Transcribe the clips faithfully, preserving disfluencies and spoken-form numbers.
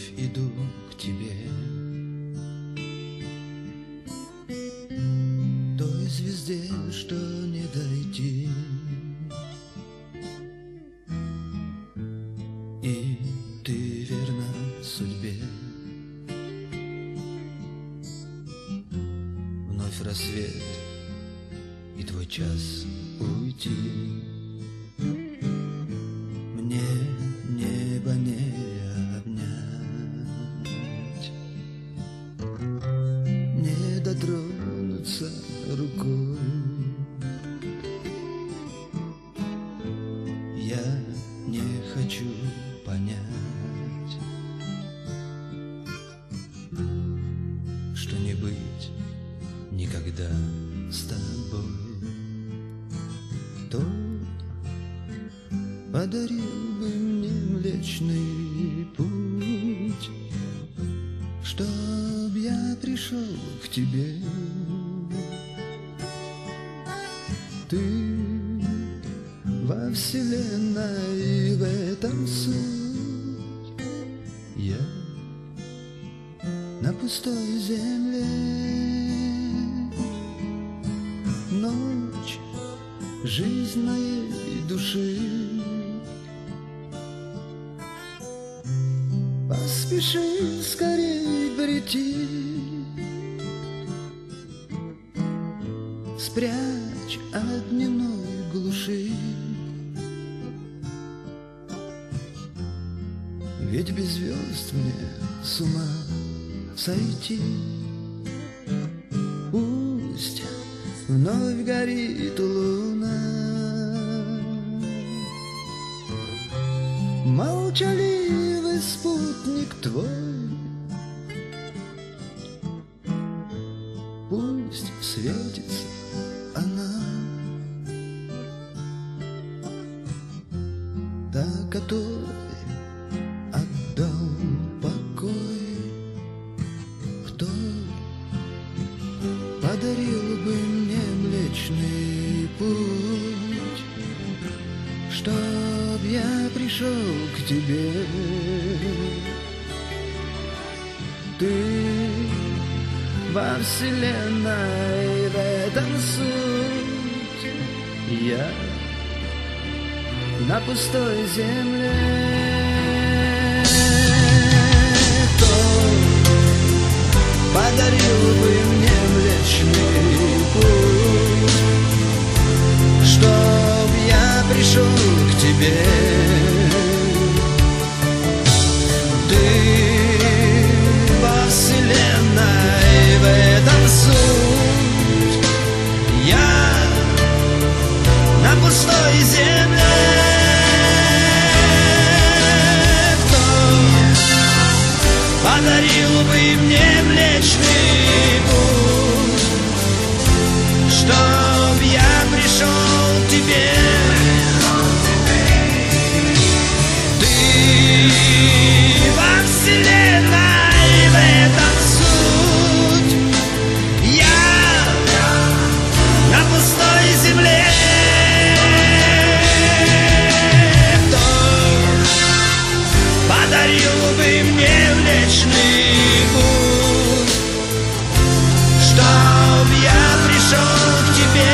вновь иду к тебе, той звезде, что не дойти, и ты верна судьбе. Вновь рассвет и твой час уйти. Мне небо не обнять, не дотронуться рукой. Я не хочу понять, что не быть никогда с тобой. Кто подарил бы мне Млечный Путь, чтоб я пришел к тебе? Ты во вселенной, в этом суть. Я на пустой земле. Ночь жизнь моей души. Поспеши скорей прийти, спрячь от дневной глуши. Ведь без звезд мне с ума сойти. Пусть вновь горит луна, молчаливый спутник твой. Пусть светится она, та, которой отдал покой. Кто подарил бы мне Млечный Путь, чтоб я пришел к тебе? Ты во вселенной, в этом суть. Я на пустой земле. Кто подарил бы мне Млечный Путь, чтоб я пришел к тебе? Ты во вселенной, в этом суть. Я на пустой земле. Кто подарил бы мне Млечный Путь, чтоб я пришел к тебе? Ты во вселенной, в этом суть. Я на пустой земле. Кто подарил бы мне Млечный Путь, чтоб я пришел к тебе?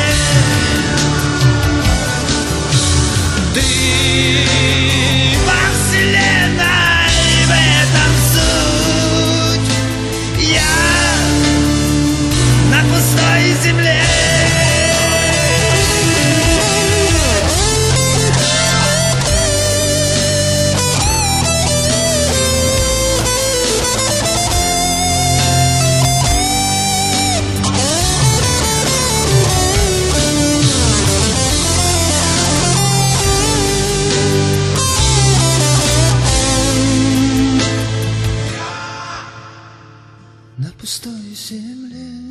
Ты во вселенной, в этом суть. Я на пустой земле. На пустой земле.